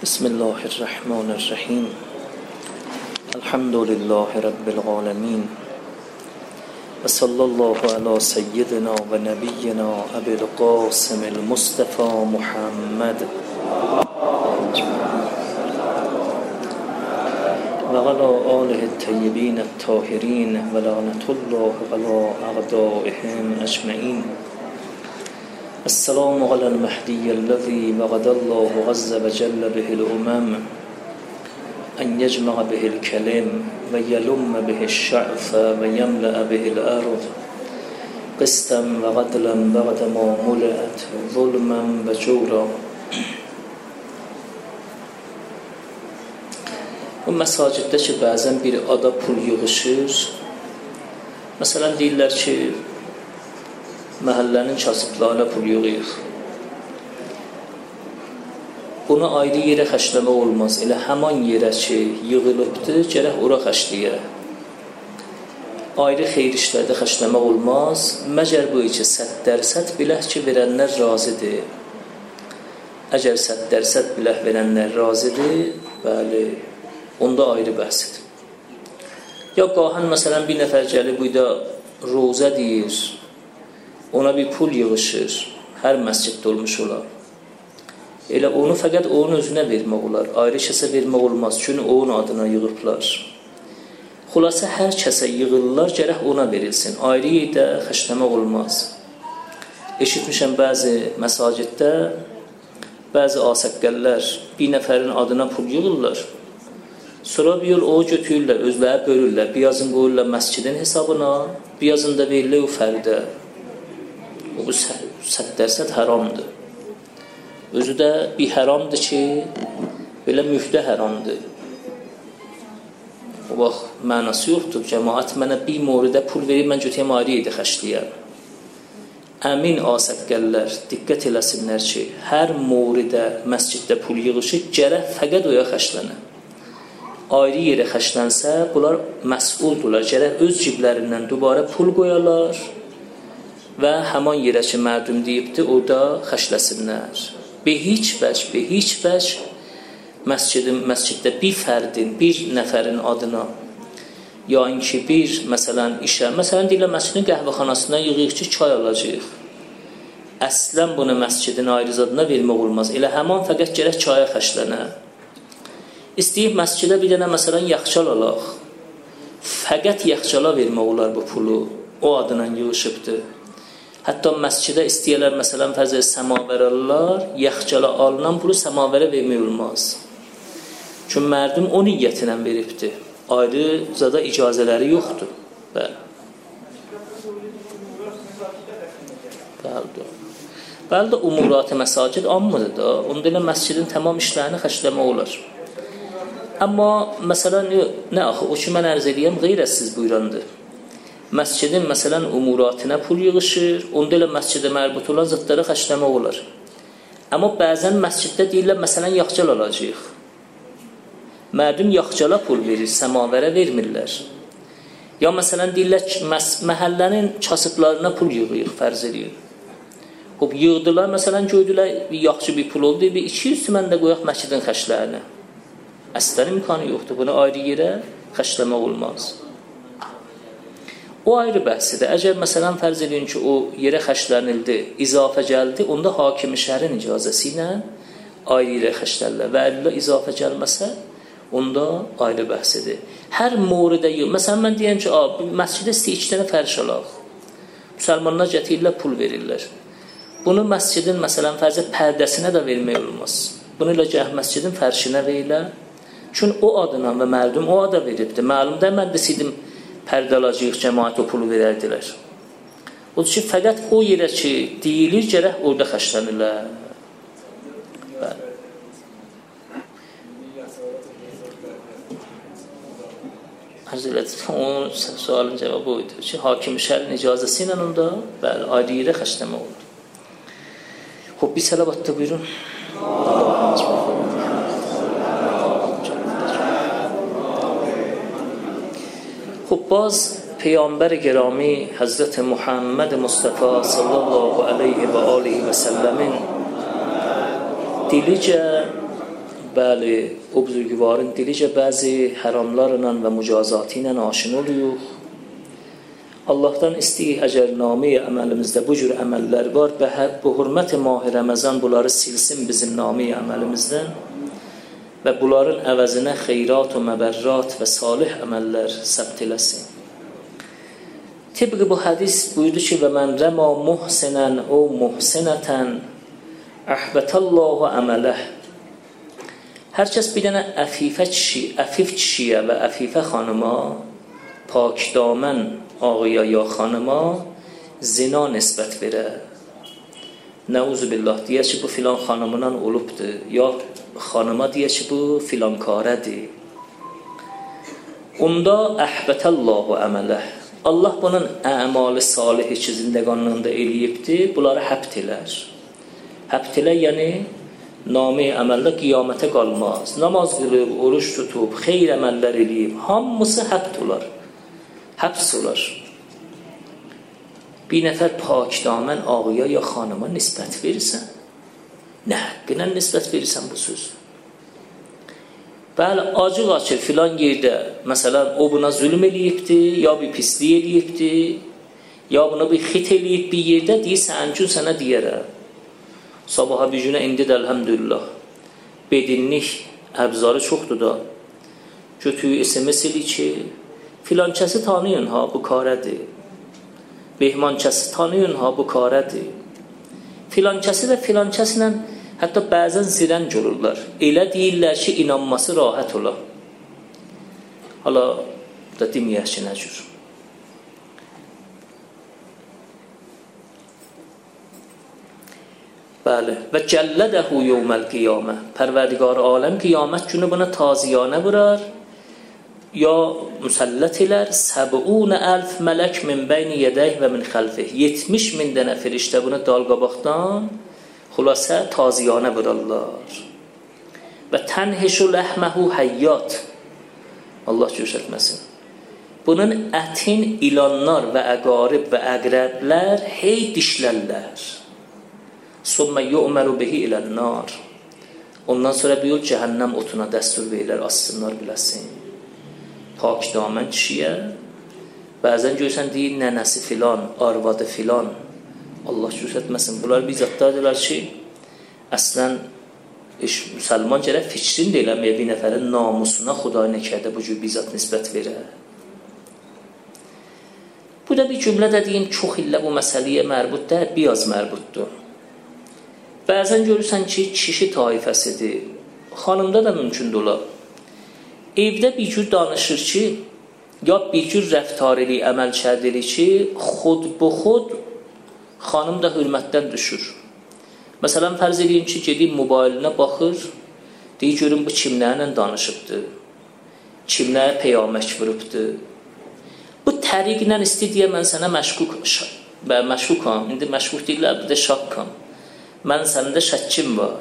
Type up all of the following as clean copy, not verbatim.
بسم الله الرحمن الرحیم. الحمد لله رب العالمین و صلی الله علی سیدنا و نبینا ابی القاسم المصطفى محمد و علی آله الطیبین الطاهرین و لعنة الله علی اعدائهم اجمعین. السلام على المهدي الذي وعد الله عز وجل به الأمم أن يجمع به الكلم ويلم به الشعث ويملأ به الأرض قسطا وعدلا بعد ما ملئت ظلما وجورا. Bu məsaciddə ki, bəzən bir ada pul yığışır. Məsələn, deyirlər ki, məhəllənin kasıblarına pul yığıyıq. Bunu ayrı yerə xərcləmək olmaz. Elə həman yerə ki, yığılıbdır, gərək ora xərcləyə. Ayrı xeyir işlərdə xərcləmək olmaz. Məgər bu ki, 100% bilək ki, verənlər razıdır. Əgər 100% bilək verənlər razıdır, bəli, onda ayrı bəhsdir. Ya qahən, məsələn, bir nəfər gəlib, bu da rozə deyir, ona bir pul yığışır, hər məsciddə olmuş olar. Elə onu fəqət onun özünə vermək olar, ayrı kəsə vermək olmaz, çünki onun adına yığıblar. Xülasə, hər kəsə yığırlar, gərək ona verilsin, ayrı yerdə xərcləmək olmaz. Eşitmişəm bəzi məsaciddə, bəzi asəqqəllər bir nəfərin adına pul yığırlar, sonra bir yol o götürürlər, özləri bölürlər, bir yazın qoyurlar məscidin hesabına, bir yazın da verirlər o fərdə. Bu 100% haramdır. Özü də bir haramdır ki, belə mühdə haramdır. O vaxt mənası yoxdur. Cəmaət mənə bir moridə pul verir, mən götürəm ayrı yerdə xərcləyəm. Əmin asəqqəllər diqqət eləsinlər ki, hər moridə məsciddə pul yığışır, gərək fəqət oya xərclənə. Ayrı yerə xərclənsə, bunlar məsuldurlar. Gərək öz ciblərindən dubara pul qoyarlar və həman yerə ki, mərdum deyibdir, orada xərcləsinlər. Bir heç vəc məsciddə bir fərdin, bir nəfərin adına, yəni ki, bir, məsələn, işə, məsələn, deyirlər, məscidin qəhvəxanasından yığıyıq ki, çay alacaq. Əslən bunu məscidin ayrı zadına vermək olmaz. Elə həman fəqət gərək çaya xərclənə. İstəyib məscidə bir dənə, məsələn, yaxçal alaq. Fəqət yaxçala vermək olar bu pulu. O adına yığışıbdır. Hətta məscidə istəyirlər, məsələn, fəzə səmavər alırlar, yaxçala alınan pulu səmavərə vermək olmaz. Çünki mərdum o niyyətinə veribdir. Ayrı zada icazələri yoxdur. Bəli də umurat-ı məsacid ammıdır da, onda elə məscidin tamam işlərini xərcləmək olar. Amma, məsələn, nə axı, o ki, mən ərz edəyəm, qeyrətsiz buyurandır. Məscidin, məsələn, umuratına pul yığışır, onda elə məscidə mərbut olan zıtları xərcləmək olar. Amma bəzən məsciddə deyirlər, məsələn, yaxçal alacaq. Mərdum yaxçala pul verir, səmavərə vermirlər. Ya, məsələn, deyirlər ki, məhəllənin kasıblarına pul yığıyıq, fərz ediyik. Yığdılar, məsələn, gördülər, yaxşı bir pul oldu, bir 200 tümən də qoyaq məscidin xərclərini. Əslən imkanı yoxdur, bunu ayrı yerə xərcləmək olmaz. O ayrı bəhsidir. Əgər məsələn fərz edin ki, o yerə xərclənildi, izafə gəldi, onda hakimi şəhərin icazəsi ilə ayrı yerə xərclənirlər. Və əgər izafə gəlməsə, onda ayrı bəhsidir. Hər moridə yox. Məsələn, mən deyəm ki, məscidə istəyir 2 dənə fərş alaq. Müsəlmanlar gətirirlər, pul verirlər. Bunu məscidin, məsələn, fərzə pərdəsinə də vermək olmaz. Bunu ilə gəh məscidin fərşinə verirlər. Çünki o adına və mərdum o ada veribdir. Məlumda mən deseydim, pərdə alacaq, cəmaət o pulu verərdilər. Odur ki, fəqət o yerə ki, deyilir, gərək orada xərclənirlər. Arz elədik, onun sualın cavabı oydu ki, hakim şəhərin icazəsi ilə onda ayrı yerə xərcləmək oldu. Bir səlavatda buyurun. باز پیامبر گرامی حضرت محمد مصطفی صلی الله علیه و آله و سلم دیلیجه bəli, o buzurgvarın dilicə bəzi həramlarla və mücazatı ilə aşina oluyuq. Allahdan istəyik, əgər nameyi əməlimizdə bu cür əməllər var, bu hürmət-i Mah-i Ramazan bunları silsin bizim nameyi əməlimizdən və bunların əvəzinə xeyrat və məbərrat və salih əməllər səbt eləsin. Tıpkı bu hədis buyurdu ki, və mən rəma muhsinən o muhsinətən əhbətəllahu əmələh. Hər kəs bir dənə əfif kişiyə və əfifə xanıma, pakdamən ağıya ya xanıma zina nisbət verə. Nəuzubillah, deyək ki, bu filan xanımından olubdur, ya xanıma deyək ki, bu filan karədir. Onda əhbətəllahu əmələh. Allah bunun əmalı salihi ki, zindəqanlığında eləyibdir, bunları həbt elər. Həbt elər, yəni nami əməllə qiyamətə qalmaz. Namaz qılıb, oruç tutub, xeyr əməllər eləyib, hamısı həbt olar. Həbs olar. Bir nəfər pakdamən ağıya ya xanıma nisbət verirsən. Nə haqqına nisbət verirsən bu söz? Bəli, acıq açır filan yerdə, məsələn, o buna zülm eləyibdir, ya bir pislik eləyibdir, ya buna bir xit eləyib bir yerdə, deyirsən, gün sənə deyərə. Sabaha bir günə indi də əlhəmdülillah. Bedinlik əbzarı çoxdur da. Götüyü SMS eləyir ki, filankəsi tanıyın ha, bu karədir. Behmankəsi tanıyın ha, bu karədir. Filankəsi və filankəslə hətta bəzən zirəng olurlar. Elə deyirlər ki, inanması rahat ola. Hala da deməyək ki, nə cür. Bəli. Və cəllədəhu yevməl qiyamə. Pərverdigar aləm qiyamət günü buna taziyanə vurar. Ya müsəllət elər 70,000 mələk min beyni yədəyh və min xəlfih. 70,000 dənə firiştə bunu dal qabaqdan xülasə taziyanə vurarlar. Və tənhişu ləhməhu həyyat. Allah göstərməsin. Bunun ətin ilanlar və əqarib və əqrəblər hey dişlərlər. Sümmə yu'məru bihi ilən-nar. Ondan sonra bir cəhənnəm otuna dəstur verirlər, assınlar biləsin. Pakdamən kişiyə bəzən görsən deyir nənəsi filan, arvadı filan. Allah göstərməsin. Bunlar bizzatdadırlar ki, əslən müsəlman gərək fikrin də eləməyə bir nəfərin namusuna Xuday nəkərdə bu cür bizzat nisbət verə. Bu da bir cümlə də deyim, çox illə bu məsələyə mərbud də, biraz mərbuddur. Bəzən görürsən ki, kişi taifəsidir. Xanımda da mümkündür ola. Evdə bir cür danışır ki, ya bir cür rəftar edir, əməl şərd edir ki, xud bu xud xanım da hürmətdən düşür. Məsələn, fərz edeyim ki, gedib mobilinə baxır, deyir, görün bu kimlərlə danışıbdır, kimlərə peyamək vurubdur. Bu təriqlə istədiyə mən sənə məşkukam, indi məşkuk deyirlər, bir də şakkam. Mən səndə şəkkim var.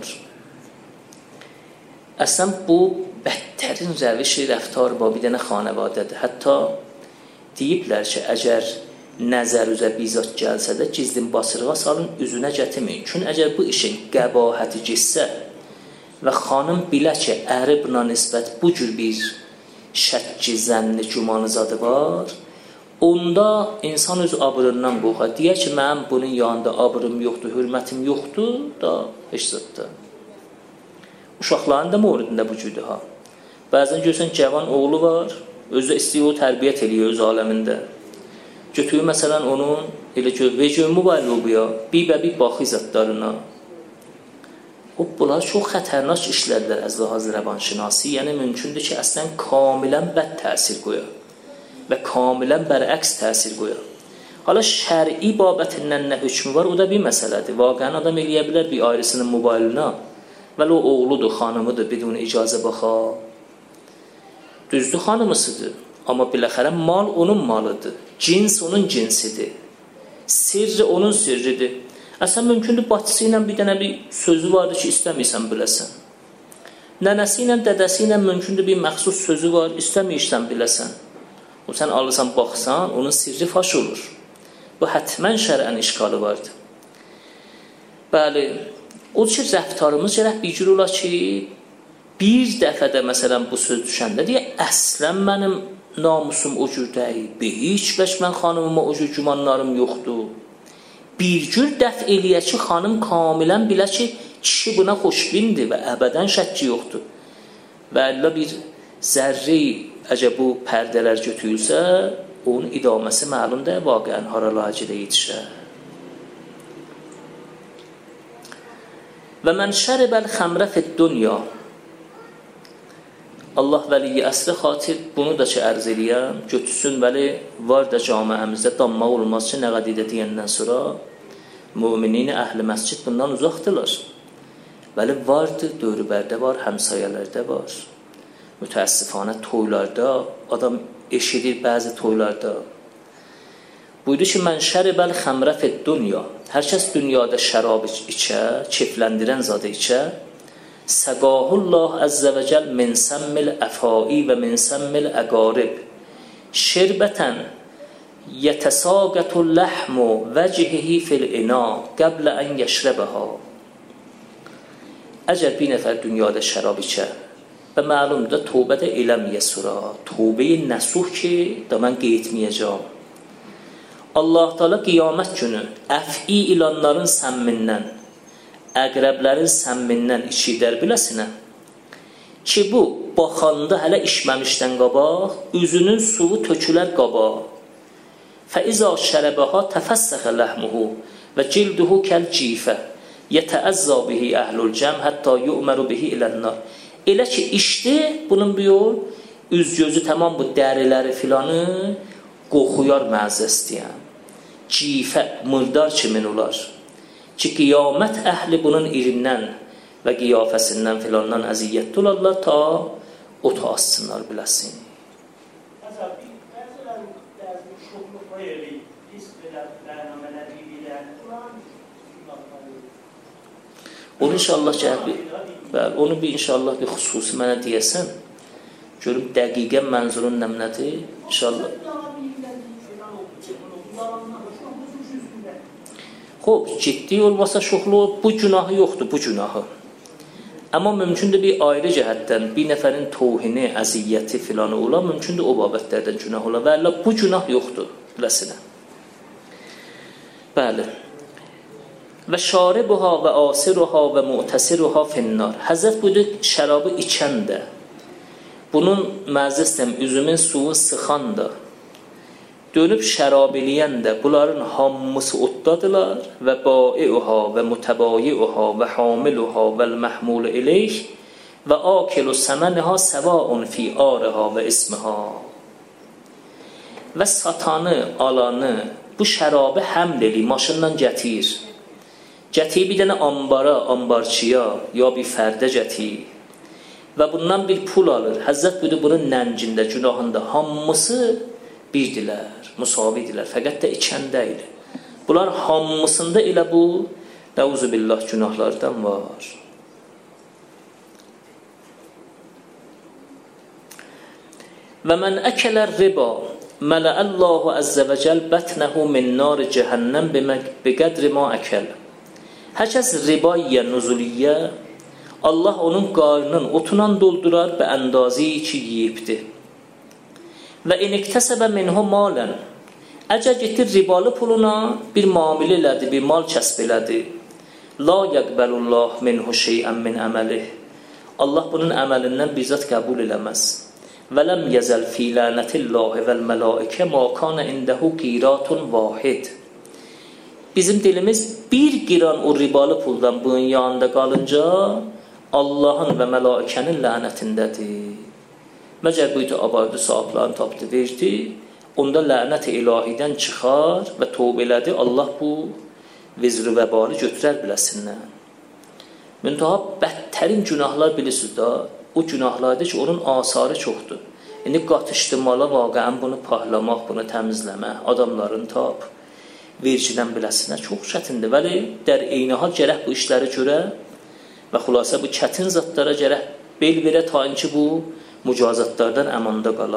Əslən, bu bədtərin rəviş rəftar var, bir dənə xanəvadədir. Hətta deyiblər ki, əgər nəzər üzə bizat gəlsə də gizlin basırığa salın, üzünə gətirməyin. Çünki əgər bu işin qəbahəti gitsə və xanım bilə ki, əri buna nisbət bu cür bir şəkki, zənni, gümanızadı var, onda insan öz abrından qorxar. Deyək ki, mənim bunun yanında abrım yoxdur, hürmətim yoxdur da, heç zətdə. Uşaqların da mövridində bu cürdür ha. Bəzən görsən, cavan oğlu var, özü istəyir o tərbiyyət eləyir öz aləmində. Götürür məsələn onun, elə ki, vecümü var bu ya, bir baxı zətlərina. Bunlar çox xətərnaş işlərdir az ləhaz rəvanşinasi, yəni mümkündür ki, əslən kamilən bəd təsir qoyar və kamilən bərəks təsir qoyar. Hala şəri babətindən nə hökmü var, o da bir məsələdir. Vaqən adam eləyə bilər bir ayrısının mobilinə, vəli o oğludur, xanımıdır, bidun icazə baxa. Düzdür, xanımısıdır, amma biləxərə mal onun malıdır, cins onun cinsidir, sirri onun sirridir. Əsən mümkündür, bacısı ilə bir dənə bir sözü vardır ki, istəməysən biləsən. Nənəsi ilə, dədəsi ilə mümkündür bir məxsus sözü var, istəməyirsən biləsən. O sən alırsan, baxsan, onun sirri faş olur. Bu hətmən şərən işqalı vardır. Bəli, o ki, rəftarımız gərək bir cür ola ki, bir dəfədə məsələn bu söz düşəndə deyə əslən mənim namusum o cür deyil. Heç vəc mən xanımıma o cür gümanlarım yoxdur. Bir cür dəf eləyə ki, xanım kamilən bilə ki, kişi buna xoşbindir və əbədən şəkki yoxdur. Və əllə bir zərri əgər bu pərdələr götürülsə, onun idaməsi məlumdur, vaqiən haralarcıda yetişər. Və mən şəribəl xəmrə fid-dünya. Allah vəliyi əsrə xatir bunu da ki, ərz eləyəm, götürsün, vəli var da camiəmizdə dammaq olmaz ki, nə qədidə deyəndən sonra müminin əhl-i məscid bundan uzaqdırlar. Vəli vardır, dövrübərdə var, həmsayələrdə var. Mütəəssifanə toylarda, adam eşidir bəzi toylarda. Buyurdu ki, mən şəribəl xəmrə fid-dünya. Hər kəs dünyada şərab içə, keyfləndirən zadı içə, səqahullah əzzə və cəl min səmmil əfai və min səmmil əqarib şirbətən yətəsaqətul ləhmu vəcihihi fil ina qəblə ən yəşrəbəhə. Əgər bir nəfər dünyada şərab içə və məlumdur tövbədə eləməyə sonra, tövbəyi nəsuh ki, da mən qeytməyəcəm. Allah Teala qiyamət günü əf'i ilanların səmmindən, əqrəblərin səmmindən içidər biləsinə ki, bu baxanda hələ içməmişdən qabaq, üzünün suyu tökülər qabaq. Fəizə şərəbəha təfəssəxə ləhmuhu və cilduhu kəl cifə yətəəzzə bihi əhlul cəm hətta yu'məru bihi ilənnar. Elə ki, içdi, bunun bir yol, üz-gözü tamam bu dəriləri filanı qoxuyar məzəstiyəm. Cifə, mırdar kimin olar? Ki, qiyamət əhli bunun irindən və qiyafəsindən filandan əziyyətli olarlar ta o ta assınlar biləsin. Onu inşallah onu bir inşallah bir xüsusi mənə deyəsən, görüb dəqiqən mənzurun nəmnədir, inşallah. Xoş, ciddi olmasa şoxlu, bu günahı yoxdur, bu günahı. Amma mümkündür bir ayrı cəhətdən bir nəfərin tohini, əziyyəti filanı ola, mümkündür o babətlərdən günah ola. Və Allah bu günah yoxdur, biləsinə. Bəli. Və şaribuha və asiruha və mu'təsiruha finnar. Həzrət buyurdu, şərabı içən də, bunun məzəstəm üzümün suyu sıxan da, dönüb şərab eləyən də bunların hamısı oddadılar və bai'uha və mutabayi'uha və hamiluha və məhmul eleyh və akilu səmənha səvaun fi ariha və ismiha. Və satanı, alanı bu şərabı həml eləyir, maşından gətir. Gətir bir dənə ambara, ambarçıya ya bir fərdə gətir. Və bundan bir pul alır. Həzrət buyurdu, bunun nəncində, günahında hamısı birdirlər, musavidirlər, fəqət də içən deyil. Bunlar hamısında elə bu, nəuzubillah günahlardan var. Və mən əkələr riba, mələəllahu əzzə və cəl bətnəhu min nar cəhənnəm biqədri ma əkəl. Hər kəs riba yiyən, nuzuliyyə, Allah onun qarnının otunan doldurar və əndazı ki yiyibdir. Və iniktəsəbə minhu malən. Əcə getir ribalı puluna bir mamil elədi, bir mal kəsb elədi. La yəqbəlullah minhu şeyən min əməlih. Allah bunun əməlindən bizzat qəbul eləməz. Və ləm yəzəl fi lənətillahi vəl mələikə ma kana indəhu qiratun vahid. Bizim dilimiz bir qiran o ribalı puldan bunun yanında qalınca Allahın və mələikənin lənətindədir. Məcər buydu, abardı, sahiblərini tapdı, verdi. Onda lənət-i ilahidən çıxar və tövbə elədi. Allah bu vizri və bari götürər biləsindən. Müntaha bədtərin günahlar bilirsiniz da, o günahlardır ki, onun asarı çoxdur. İndi qatışdı mala vaqəən bunu pahlamaq, bunu təmizləmək, adamların tap, vergilən biləsinə çox çətindir. Vəli, dər eynihal gərək bu işləri görə və xülasə bu çətin zatlara gərək bel verə ta ki bu mücazatlardan əmanda qala.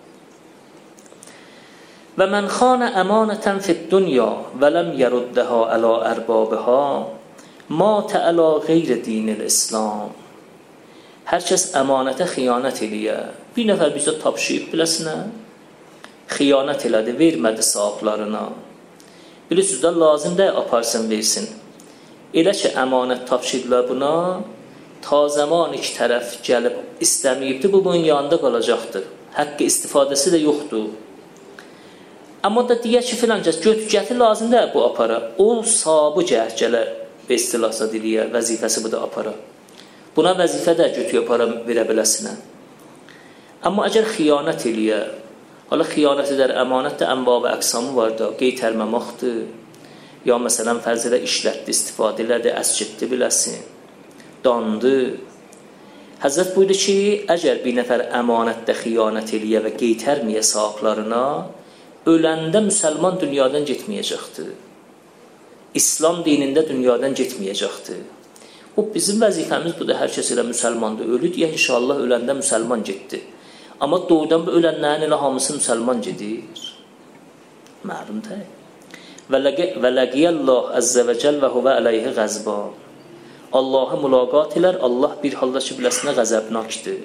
Və mən xanə əmanətən fid-dünya və ləm yəruddəhə ələ ərbabihə matə ələ qeyri dinil İslam. Hər kəs əmanətə xiyanət eləyə. Bir nəfər bizə tapşıyıb biləsinə, xiyanət elədi, vermədi sahiblarına. Bilirsiniz də, lazım da aparsın, versin. Elə ki, əmanət tapşıydılar buna, ta zaman iki tərəf gəlib istəməyibdir, bu bunun yanında qalacaqdır. Haqqı istifadəsi də yoxdur. Amma da deyək ki, filan kəs götü-gəti lazım da bu apara. O sahabı gəhgələ istilahsa diliyə, vəzifəsi bu da apara. Buna vəzifə də götü apara verə biləsinə. Amma əgər xiyanət eləyə, hala xiyanət edər, əmanətdə ənva və əqsamı var da, qeytərməmaqdır, ya məsələn fərz elə işlətdi, istifadə elədi, əscitdi biləsin, dandı. Həzrət buyurdu ki, əgər bir nəfər əmanətdə xiyanət eləyə və qeytərməyə sahiblarına, öləndə müsəlman dünyadan getməyəcəkdir. İslam dinində dünyadan getməyəcəkdir. O bizim vəzifəmiz budur, hər kəs elə müsəlmandır. Ölü deyə inşallah öləndə müsəlman getdi. Amma doğrudan bu ölənlərin elə hamısı müsəlman gedir. Məlum deyil. Və ləqiyəlləh əzzə və cəl və huvə əleyhi qəzba. Allahı mülaqat elər, Allah bir halda ki, biləsinə qəzəbnakdır.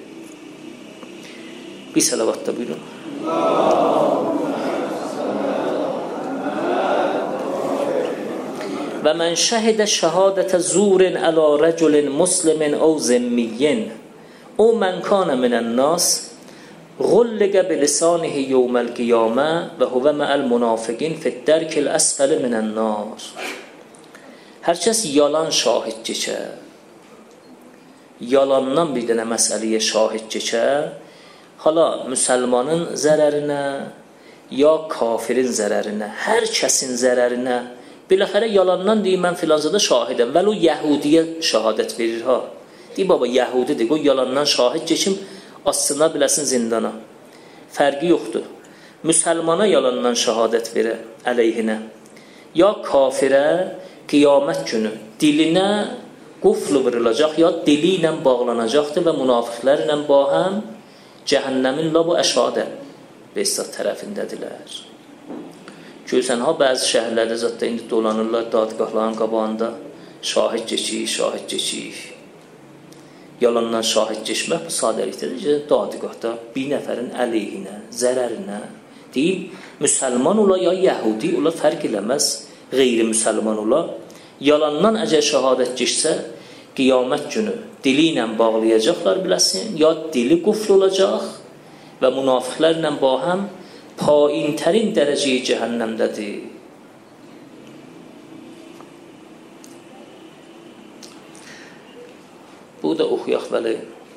Bir salavatda buyurun. Və mən şəhidə şəhadətə zurin ələ rəculin muslimin əv zəmmiyyin o mən kanə minən nas غُلِّقَ بِلِسَانِهِ يَوْمَ الْقِيَامَةِ وَهُوَ مَعَ الْمُنَافِقِينَ فِي الدَّرْكِ الْأَسْفَلِ مِنَ النَّارِ. Hər kəs yalan şahid keçə, yalandan bir dənə məsələyə şahid keçə, hala müsəlmanın zərərinə, ya kafirin zərərinə, hər kəsin zərərinə, biləxərə yalandan deyir, mən filanzada şahidəm, vəl o yəhudiyə şahadət verir ha. Deyir, baba, yəhudidir, o yalandan şahid keçim, aslına biləsin zindana. Fərqi yoxdur. Müsəlmana yalandan şahadət verə əleyhinə. Ya kafirə qiyamət günü dilinə quflu vurulacaq, ya dili ilə bağlanacaqdır və münafiqlərlə bahəm cəhənnəmin labu əşadə Behzad tərəfindədirlər. Görsən, ha, bəzi şəhərlərdə zətdə indi dolanırlar dadgahların qabağında şahid keçik. Yalandan şahid keçmək bu sadəlikdədir. Dadgahda bir nəfərin əleyhinə, zərərinə deyil, müsəlman ola ya yəhudi ola fərq eləməz, qeyri-müsəlman ola. Yalandan əgər şahadət keçsə, qiyamət günü dili ilə bağlayacaqlar biləsin, ya dili qufl olacaq və münafiqlərlə bahəm paintərin dərəcəyi cəhənnəmdədir. Bu da oxuyaq vəli.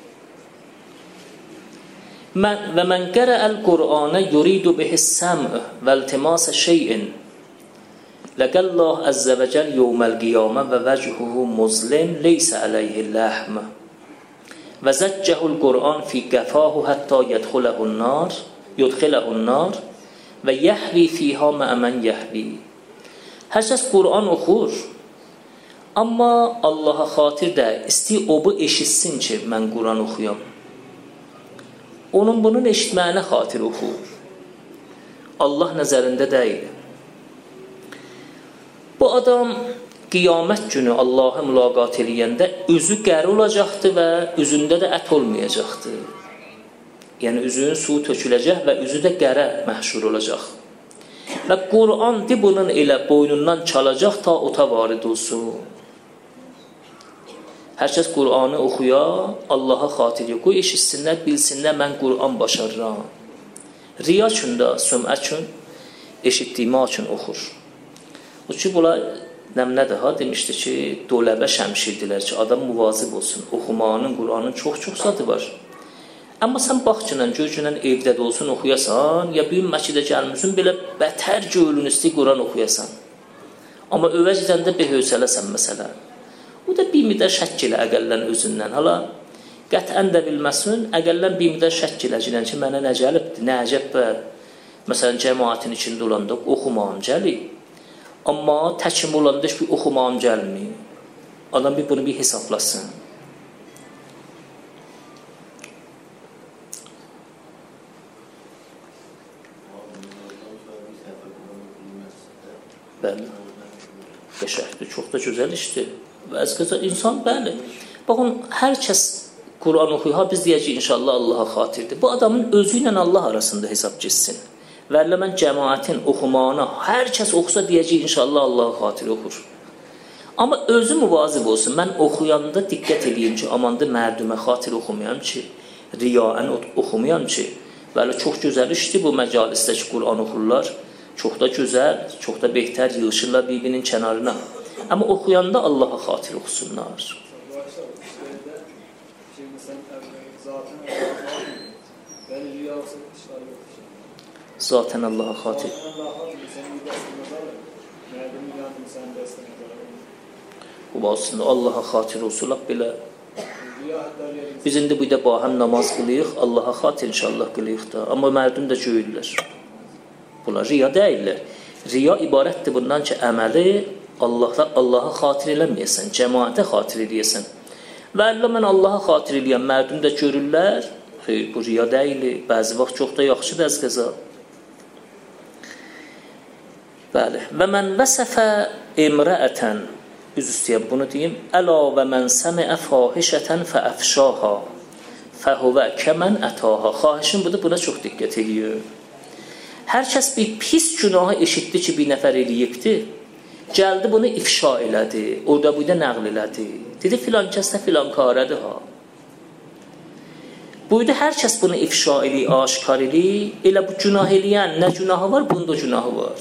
Və mən qərəəl Qur'anə yuridu bihis səm'ı və iltimasə şeyin ləqəlləh əzzə və cəl yevməl qiyamə və vəchuhu muzlim leysə əleyhi ləhmə və zəccəhul Qur'an fi qəfahu həttə yədxuləhun nar və yəhvi fiha məəmən yəhvi. Hər kəs Qur'an oxur, amma Allaha xatir də istəyir o bu eşitsin ki, mən Quran oxuyam. Onun bunun eşitməyinə xatir oxur. Allah nəzərində deyil. Bu adam qiyamət günü Allah'a mülaqat eləyəndə üzü qəri olacaqdır və üzündə də ət olmayacaqdır. Yəni üzünün suyu töküləcək və üzü də qərə məhşur olacaq. Və Quran bunun elə boynundan çalacaq ta ota varid olsun. Hər kəs Qur'anı oxuya, Allaha xatir yox. Qoy eşitsinlər, bilsinlər, mən Qur'an başarıram. Riya üçün də, sömə üçün, eşitdiyimə üçün oxur. O ki, bunlar nəmnədir ha, demişdi ki, doləbə şəmşirdilər ki, adam müvazib olsun. Oxumağının, Qur'anın çox-çox zadı var. Amma sən baxçınla, görcünlə evdə də olsun, oxuyasan, ya bir məkidə gəlmişsin, belə bətər göylün istəyir Qur'an oxuyasan. Amma övəc edəndə behövsələsən məsələn. O da bir müddət şəkk elə əqəllən özündən. Hala, qətən də bilməsin, əqəllən bir müddət şəkk eləcəkən ki, mənə nə gəlibdir, nə əcəb bə. Məsələn, cəmaətin içində olanda oxumağım gəlir. Amma təkim olanda bir oxumağım gəlmir. Adam bunu bir hesablasın. Bəli. Qəşəkdir, çox da gözəl işdir. Və əzqəzə insan, bəli. Baxın, hər kəs Qur'an oxuyur, biz deyəcəyik inşallah Allaha xatirdir. Bu adamın özü ilə Allah arasında hesab keçsin. Və elə mən cəmaətin oxumağına hər kəs oxusa deyəcək inşallah Allaha xatir oxur. Amma özü müvazib olsun. Mən oxuyanda diqqət edeyim ki, amanda mərdümə xatir oxumayam ki, riyaən oxumayam ki. Bəli, çox gözəl işdir bu məcalisdə ki, Qur'an oxurlar. Çox da gözəl, çox da behtər yığışırlar bir-birinin kənarına. Amma oxuyanda Allaha xatir oxusunlar. Zaten Allaha xatir. Bu aslında Allaha xatir olsulaq belə. Biz indi bu da bahəm namaz qılıyıq, Allaha xatir inşallah qılıyıq da. Amma mərdum da görürlər. Bunlar riya deyirlər. Riya ibarətdir bundan ki, əməli Allaha xatir eləməyəsən, cəmaətə xatir eləyəsən. Və Allah mən Allaha xatir eləyəm, mərdum da görürlər. Xeyr, bu riya deyilir. Bəzi vaxt çox da yaxşıdır az qəza. Bəli. Və mən vəsəfə imrəətən, üz üstəyəm bunu deyim, əla və mən səmiə fahişətən fəəfşaha fəhuvə kəmən ətaha. Xahişin budur, buna çox diqqət ediyor. Hər kəs bir pis günahı eşitdi ki, bir nəfər eləyibdir, gəldi bunu ifşa elədi, orada bu da nəql elədi. Dedi, filan kəsdə filan karədir ha. Buydu, hər kəs bunu ifşa eləyir, aşkar eləyir, elə bu günah eləyən nə günahı var, bunda günahı var.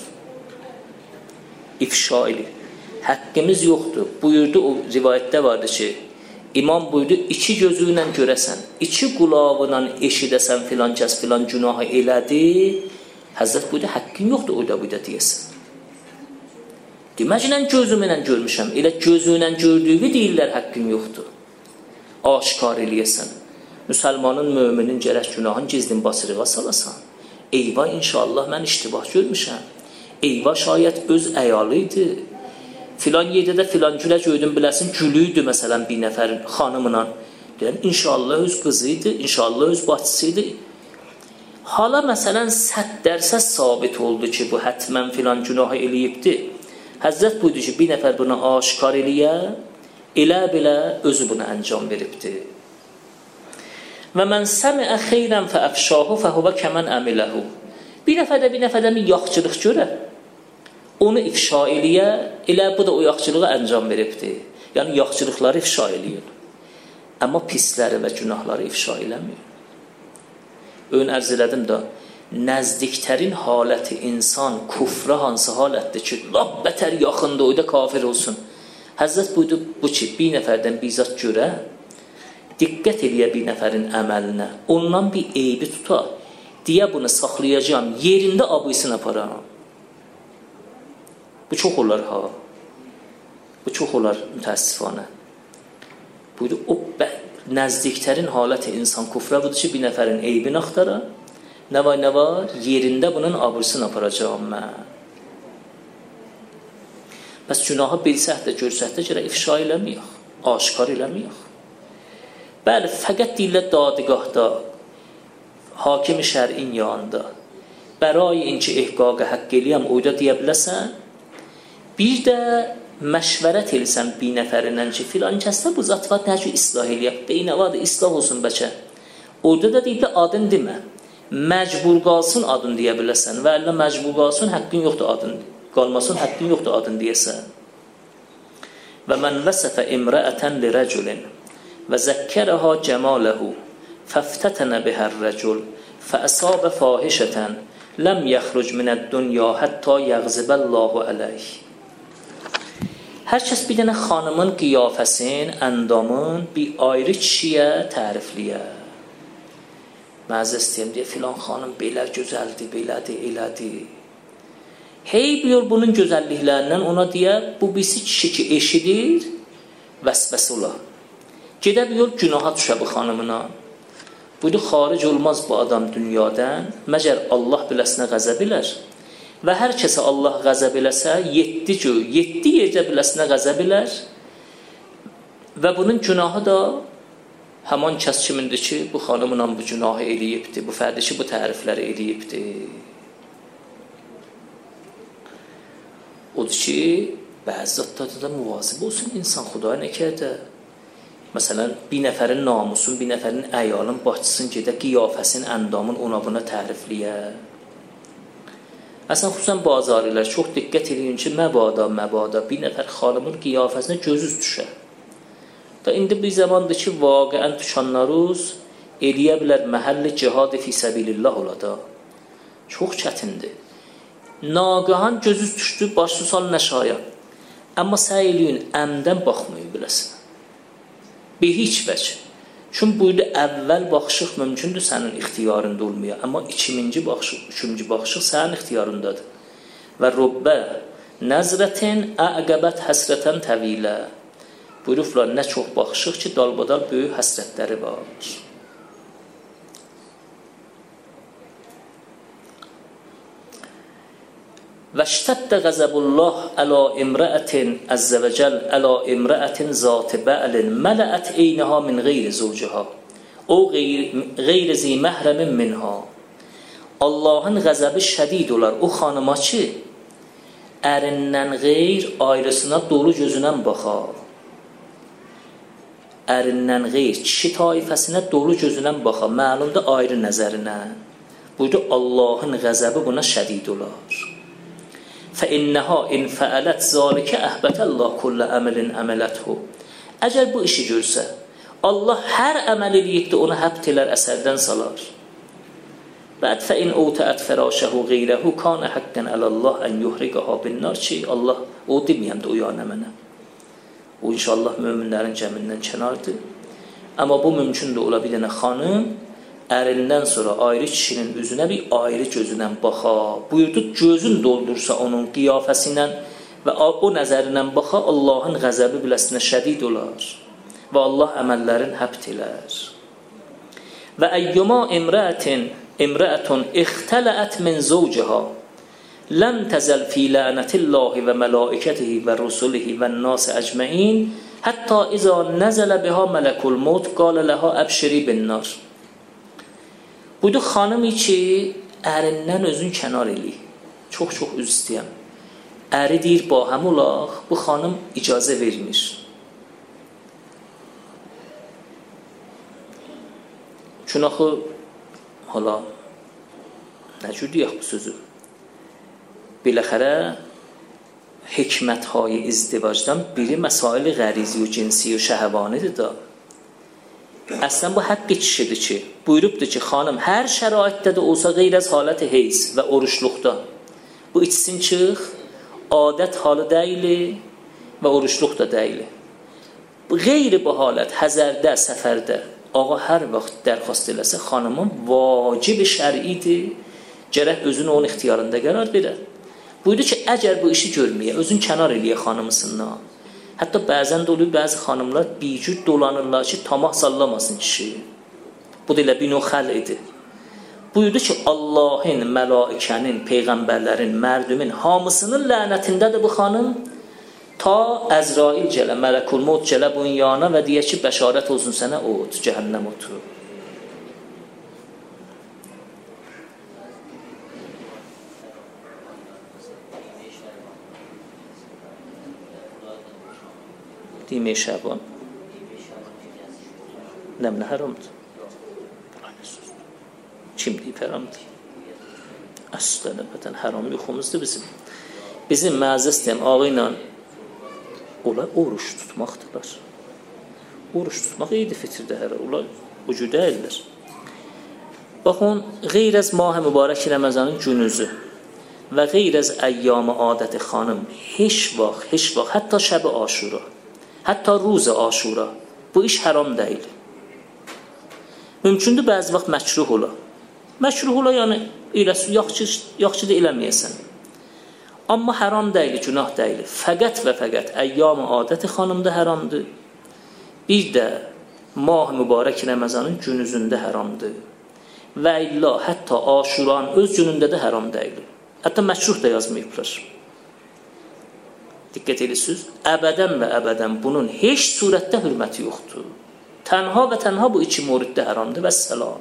İfşa eləyir. Həqqimiz yoxdur. Buyurdu, o rivayətdə vardı ki, İmam buyurdu, iki gözü ilə görəsən, iki qulağına eşidəsən filan kəs filan günahı elədi, Həzrət buyurdu, həqqin yoxdur, orada buyurdu deyəsən. Deməclə gözümlə görmüşəm, elə gözünlə gördüyü deyirlər, həqqin yoxdur. Aşkar eləyəsən. Müsəlmanın, möminin gərək günahın gizlin basırığa salasan. Eyvah, inşallah mən iştibah görmüşəm. Eyvah, şayət öz əyalı idi. Filan yerdə də filan gülə gördüm, biləsin, gülüydü məsələn bir nəfərin xanımla. Deyən, inşallah öz qızı idi, inşallah öz bacısı idi. Hala məsələn 100% sabit oldu ki, bu hətmən filan günahı eləyibdi. Həzrət buydu ki, bir nəfər buna aşkar eləyə, elə-belə özü buna əncam veribdi. Və mən səmiə xeyrən fəəfşahu fəhuvə kəmən əmiləhu. Bir nəfərdə bir yaxçılıq görə, onu ifşa eləyə, elə bu da o yaxçılığa əncam veribdi. Yəni, yaxçılıqları ifşa eləyir. Amma pisləri və günahları ifşa eləmir. Ön ərz elədim də, nəzdiklərin haləti insan, kufra hansı halətdir ki, laf bətər yaxında o da kafir olsun. Həzrət buydu, bu ki, bir nəfərdən bizat görə, diqqət eləyə bir nəfərin əməlinə, ondan bir eybi tuta, deyə bunu saxlayacağım, yerində abuysun aparam. Bu çox olar ha. Bu çox olar mütəəssifanə. Buydu, o nəzdiklərin haləti insan kufra budur ki, bir nəfərin eybini axtara, nə var, yerində bunun abuysun aparacağım mən. Bəs günahı bilsək də, görsək də görə ifşa eləməyək, aşkar eləməyək. Bəli, fəqət deyirlər dadigahda, hakimi şərin yanında, bərai inki ehqaqə haqq eləyəm, oyda deyə biləsən, bir də məşvərət eləsən bir nəfərindən ki, filan kəsdə bu zat var, nə ki, islah eləyək, beynə vardır, islah olsun bəlkə. Orada da deyiblər, adın demə, məcbur qalsın adın deyə biləsən və əllə məcbur qalsın, həqqin yoxdur adın, qalmasın, həqqin yoxdur adın deyəsən. Və mən vəsəfə imrəətən li rəculin və zəkkərəhə cəmaləhu fəftətənə bihər rəcul fəəsabə fahişətən ləm yəxruc minəd dünya hətta yəğzibəllahu əleyh. Hər kəs bir dənə xanımın qiyafəsin, əndamın bir ayrı kişiyə tərifliyə. Məzə istəyəm deyə, filan xanım belə gözəldir, belədir, elədir. Hey buyur bunun gözəlliklərindən ona deyə, bu birisi kişi ki eşidir, vəsvəs olar. Gedə buyur günaha düşə bu xanımına. Buydu, xaric olmaz bu adam dünyadan, məgər Allah biləsinə qəzəb elər. Və hər kəsə Allah qəzəb eləsə, 7 yerdə biləsinə qəzəb elər və bunun günahı da həman kəs kimindir ki, bu xanımla bu günahı eləyibdir, bu fərdi ki, bu tərifləri eləyibdir. Odur ki, bəzi zatlarda da müvazib olsun insan, Xudaya nə kərdə. Məsələn, bir nəfərin namusun, bir nəfərin əyalın başçısın gedə qiyafəsin, əndamın ona buna tərifliyə. Əslən, xüsusən bazarilər çox diqqət edin ki, məbada bir nəfər xanımın qiyafəsinə gözüz düşə. Da indi bir zamandır ki, vaqiən düşanlarız eləyə bilər məhəlli cihad fi səbilillah ola da. Çox çətindir. Naqahan gözüz düşdü, başı sal nəşaya. Amma səy eləyin, əmdən baxmayın biləsin. Bir heç vəc. Çünki buyurdu, əvvəl baxışıq mümkündür sənin ixtiyarında olmaya. Amma ikinci baxışıq, üçüncü baxışıq sənin ixtiyarındadır. Və rubbə nəzrətin əqəbət həsrətən təvilə. Buyuruflar, nə çox baxışıq ki, dalbadal böyük həsrətləri var. واشتد غضب الله على امرأة عز وجل على امرأة ذات بعل ملأت عینها من غیر زوجها او غیر ذی محرم منها. Allahın qəzəbi şədid olar o xanıma ki, ərindən qeyr ayrısına dolu gözünən baxar. Ərindən qeyr kişi taifəsinə dolu gözünən baxar. Məlumdur ayrı nəzərinə. Buyurdu, Allahın qəzəbi buna şədid olar. فَإِنَّهَا إِنْ فَعَلَتْ ذَلِكَ أَحْبَتَ اللّٰهُ كُلَّ أَمَلٍ عَمَلَتْهُ. Əgər bu işi görsə, Allah hər əməl eləyib də onu həbt elər, əsərdən salar. Bəd فَإِنْ أُوتَأَتْ فَرَاشَهُ غَيْرَهُ كَانَ حَقًّا عَلَى اللّٰهِ أَنْ يُحْرِقَهَا بِالنَّارِ ki, Allah o deməyəm də uyanə mənə. O inşallah möminlərin cəmindən kənardır. Amma bu mümkündür, ola bir dənə xanım ərindən sonra ayrı kişinin üzünə bir ayrı gözündən baxa. Buyurdu, gözün doldursa onun qiyafəsi ilə və o nəzərilə baxa, Allahın qəzəbi biləsinə şədid olar və Allah əməllərin həbt elər. Və əyyuma imrəətun ixtələət min zovciha ləm təzəl fi lənətillahi və mələikətihi və rusulihi və nasi əcməin hətta izə nəzələ biha mələkul mut qalə ləhə əbşiri binnar. Buydu, xanım ki, ərindən özün kənar eləyir. Çox üz istəyəm. Əri deyir, bahəm olaq, bu xanım icazə vermir. Çünki axı, hala, nə cür deyək bu sözü? Biləxərə, hikmət-hay izdivacdan biri məsail qərizi və cinsi və şəhəvanidir da. Əslən bu həqqi kişidir ki, buyurubdur ki, xanım hər şəraitdə də olsa qeyr az haləti heyz və oruçluqda. Bu içsin çıx, adət halı deyili və oruçluq da deyili. Qeyri bu halət, həzərdə, səfərdə, ağa hər vaxt dərxast eləsə, xanımın vacibi şəriidir, gərək özünü onun ixtiyarında qərar verər. Buyurdu ki, əgər bu işi görməyə, özün kənar eləyə xanımısından. Hətta bəzən də oluyor, bəzi xanımlar bicür dolanırlar ki, tamah sallamasın kişi. Bu da elə bir növ xəlqidir. Buyurdu ki, Allahın, mələikənin, peyğəmbərlərin, mərdümin hamısının lənətindədir bu xanım. Ta Əzrail gələ, mələkul mut gələ bunun yana və deyə ki, bəşarət olsun sənə ot, cəhənnəm otu. Dime Şaban. Nə haramdır? Kim deyib haramdır? Əslən, əbətən haram yoxumuzdur bizim. Bizim məzəstəyəm ağı ilə onlar oruç tutmaqdırlar. Oruç tutmaq eydi fitrdə hər. Onlar ucu deyirlər. Baxın, qeyr az mah-ı mübarək Ramazanın günüzü və qeyr az əyyam-ı adət-i xanım heç vaxt, hətta şəb-i aşura, hətta ruz-i aşura bu iş haram deyil. Mümkündür bəzi vaxt məkruh ola. Məkruh ola, yəni yaxşı da eləməyəsən. Amma haram deyil, günah deyil. Fəqət və fəqət əyyam-ı adət-i xanımda haramdır. Bir də mah-ı mübarək Ramazanın günüzündə haramdır. Və illa hətta aşuranın öz günündə də haram deyil. Hətta məkruh da yazmayıblar. Diqqət edirsiniz, əbədən və əbədən bunun heç surətdə hürməti yoxdur. Tənha və tənha bu iki moriddə haramdır və səlam.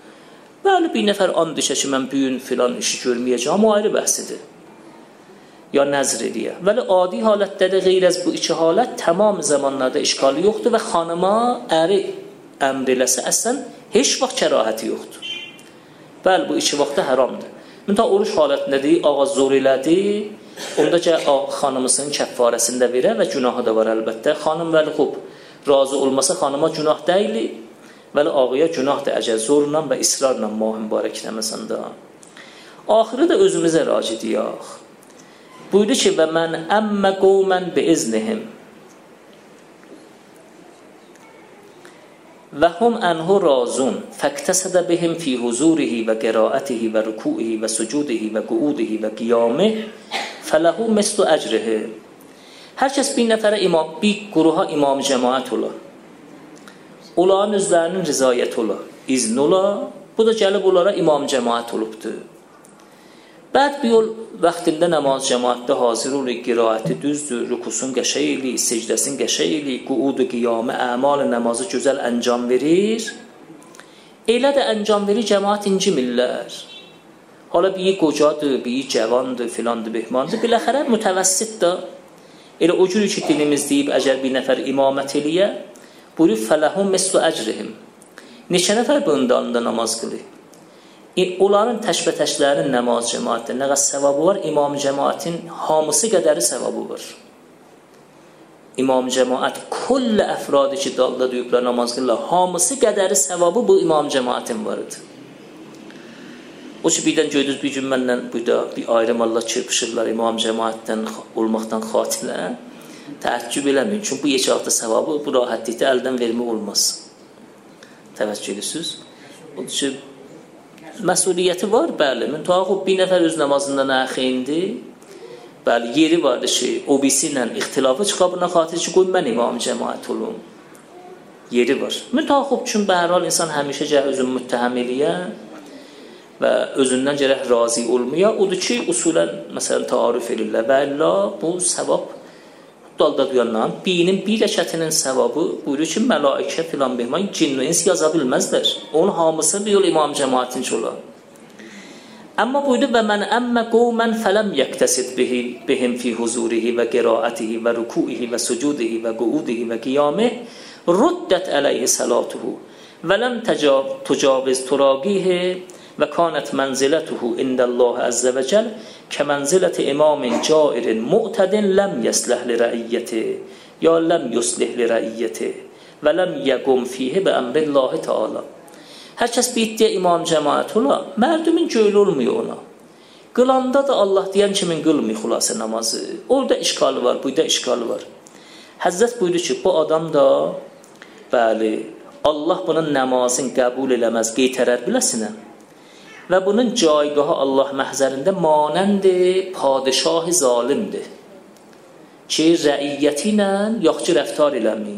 Bəli, bir nəfər and içə ki, mən büyün filan işi görməyəcəm, o ayrı bəhsidir. ya nəzr eləyə. Vəli adi halətdə də qeyr az bu iki halət tamam zamanlarda işgalı yoxdur və xanıma əri əmr eləsə əslən heç vaxt kərahəti yoxdur. Bəli, bu iki vaxtda haramdır. Müntə oruç halətindədir, ağa zor elədi, onda ki, xanımısının kəffarəsində verə və günahı da var əlbəttə. Xanım vəli xub, razı olmasa xanıma günah deyil, vəli ağaya günah da əcəl zorla və israrla mah mübarək eləməsəndə. Axırı da özümüzə raci deyək. Buyurdu ki, və mən əmmə qovmən bi iznihim və hum ənhu razun fəktəsədə bihim fi huzurihi və qiraətihi və rükuihi və sucudihi və quudihi və qiyamih fələhu mislu əcrihi. Hər kəs bir nəfərə imam, bir quruha imam cəmaət ola. Onların özlərinin rizayət ola, izn ola, bu da gəlib onlara imam cəmaət olubdur. Bəd bir yol vaxtində namaz cəmaətdə hazır olur, qiraəti düzdür, rükusun qəşəy eləyir, secdəsin qəşəy eləyir, quudu qiyamı, əmal namazı gözəl əncam verir. Elə də əncam verir, cəmaət incimirlər. Hala biri qocadır, biri cavandır, filandır, behmandır, biləxərə mütəvəssit da. Elə o cür ki, dinimiz deyib, əgər bir nəfər imamət eləyə, buyurur, fələhum meslu əcrihim. Neçə nəfər bunun dalında namaz qılır? Onların təşbətəşlərinin namaz cəmaətdə nə qədər səvabı var, imam cəmaətin hamısı qədəri səvabı var. İmam cəmaət kullə əfradı ki, dalda deyiblər namaz qılırlar, hamısı qədəri səvabı bu imam cəmaətin varıdır. O ki, birdən gördünüz, bir gün məndən bir ayrım Allah çırpışırlar imam cəmaətdən olmaqdan xatilə. Təəccüb eləməyin, çünki bu yekağda səvabı, bu rahatlıqda əldən vermək olmaz. Təvəccüh edirsiniz. O ki, məsuliyyəti var, bəli. Müntəxub bir nəfər öz namazından əxeyindi. Bəli, yeri vardı ki, o birisi ilə ixtilafı çıxabına xatir ki, qoy mən imam cəmaət olum. Yeri var. Müntəxub üçün bəhərhal insan həmişə gələ özünü müttəhəm eləyə və özündən gərək razı olmaya. Odur ki, usulən, məsələn, taarif edirlər və illa bu səvab dalda duyandan birinin bir rəkətinin səvabı buyurur ki, mələikə filan behman, cin və ins yaza bilməzlər. Onun hamısı bir yol imam cəmaətinç olar. Amma buyurdu və mən əmmə qovmən fələm yəqtəsid bihim fi huzurihi və qiraətihi və rükuihi və sucudihi və quudihi və qiyamih ruddət əleyhi salatuhu və ləm tücaviz turaqihi və kanət mənzilətuhu indəlləhi əzzə və cəl kəmənziləti imamin cairin mu'tədin ləm yəsləhli rəiyyəti ya ləm yuslihli rəiyyəti və ləm yəqum fihi və əmrillahi teala. Hər kəs bir iddiyə imam cəmaət ola, mərdumin göylə olmuyor ona. Qılanda da Allah deyən kimin qılmıyor xülasə namazı. Orada işgalı var, burada işgalı var. Həzrət buyurdu ki, bu adam da, bəli, Allah bunun namazını qəbul eləməz, qeytərər biləsinə. Və bunun caygahı Allah məhzərində manəndir, padişahı zalimdir. Ki, rəiyyəti ilə yaxçı rəftar eləmir.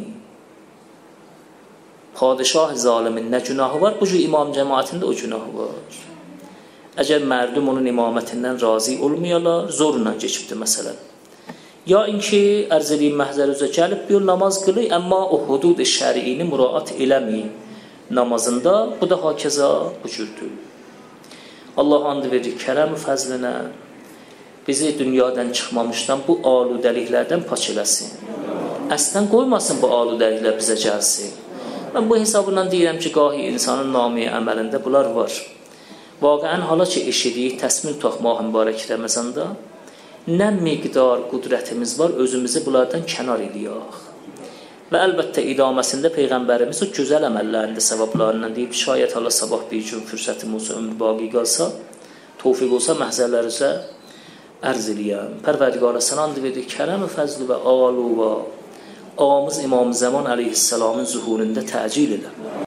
Padişahı zalimin nə günahı var? Bu cür imam cəmaətində o günahı var. Əgər mərdum onun imamətindən razı olmayalar, zorla keçibdir məsələn. Ya inki ərz edeyim məhzər üzə gəlib bir namaz qılır, amma o hudud-i şəriini müraat eləmir namazında. Bu da hakeza bu cürdür. Allah and verir kərəm-i fəzlinə, bizi dünyadan çıxmamışdan bu aludəliklərdən paç eləsin. Əslən qoymasın bu aludəliklər bizə gəlsin. Mən bu hesabından deyirəm ki, qahi insanın namiyə əməlində bunlar var. Vaqəən hala ki, eşidik, təsmin toxmaq mübarək Ramazanda, nə miqdar qudrətimiz var, özümüzü bunlardan kənar eləyək. Və əlbəttə idaməsində Peyğəmbərimiz o gözəl əməllərində səvablarından deyib, şayət Allah sabah bir gün fürsətim olsa, ömrü baqi qalsa, tövfiq olsa məhzərlər üzrə ərz eləyəm. Pərverdigara sənə and verdik, kərəm-i fəzli və alu və ağamız İmam Zaman əleyhisselamın zuhurunda təcil elə.